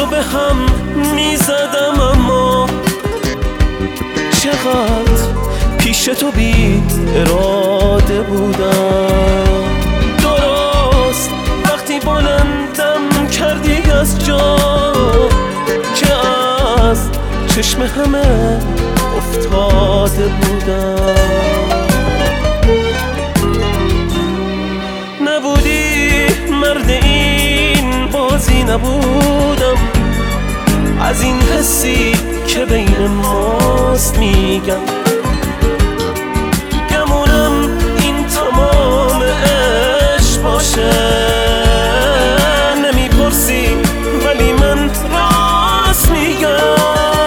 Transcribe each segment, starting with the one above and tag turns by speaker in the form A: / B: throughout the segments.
A: رو به هم میزدم، اما چقدر پیش تو بی اراده بودم. درست وقتی بلندم کردی از جا که از چشم همه افتاده بودم. نبودی مرد این بازی، نبودم از این حسی که بین ماست میگم. گمونم این تمام عشق باشه، نمیپرسی ولی من راست میگم.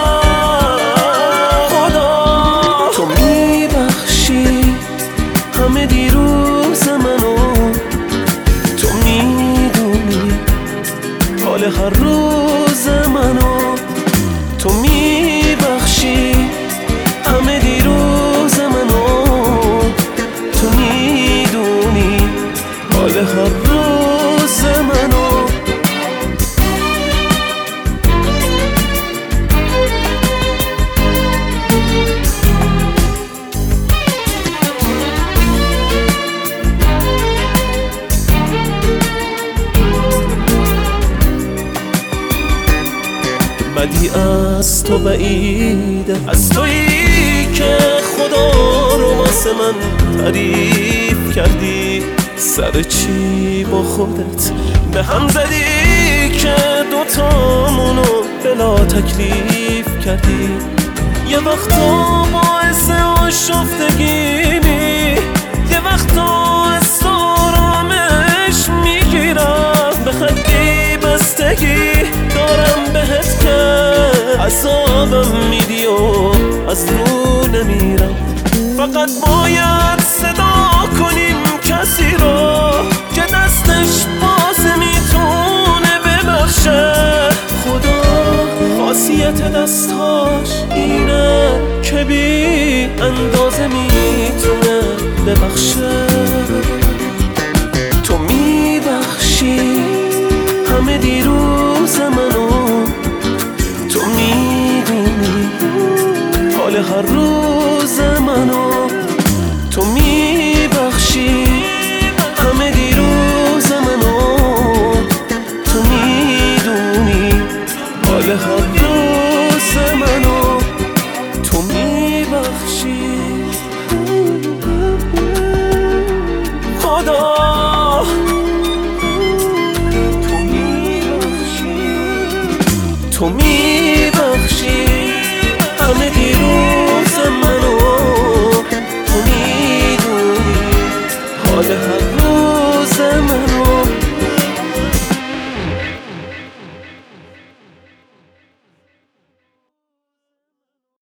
A: خدا تو میبخشی همه دیروز منو، تو میدونی حال هر روز منو، تو میبخشی همه دیروز منو، تو میدونی حال هر روز منو. بدی از تو بعیده، از تویی که خدا رو واسه من تعریف کردی. سر چی با خودت به هم زدی که دوتامونو بلا تکلیف کردی؟ یه وقتا باعث آشفتگی می، یه وقتا استرامش میگیرم. به خطی بستگی دارم بهت که عذابم میدی و از رو نمیرم. فقط باید صدا کنیم کسی رو که دستش باز میتونه ببخشه. خدا خاصیت دستاش اینه که بی اندازه میتونه ببخشه. تو میبخشی همه دیروز منو، تو میدونی حال هر روز منو، تو میبخشی همه دیروز منو، تو میدونی حال هر روز منو، تو میبخشی. خدا تو میبخشی همه دیروز منو، تو میدونی حال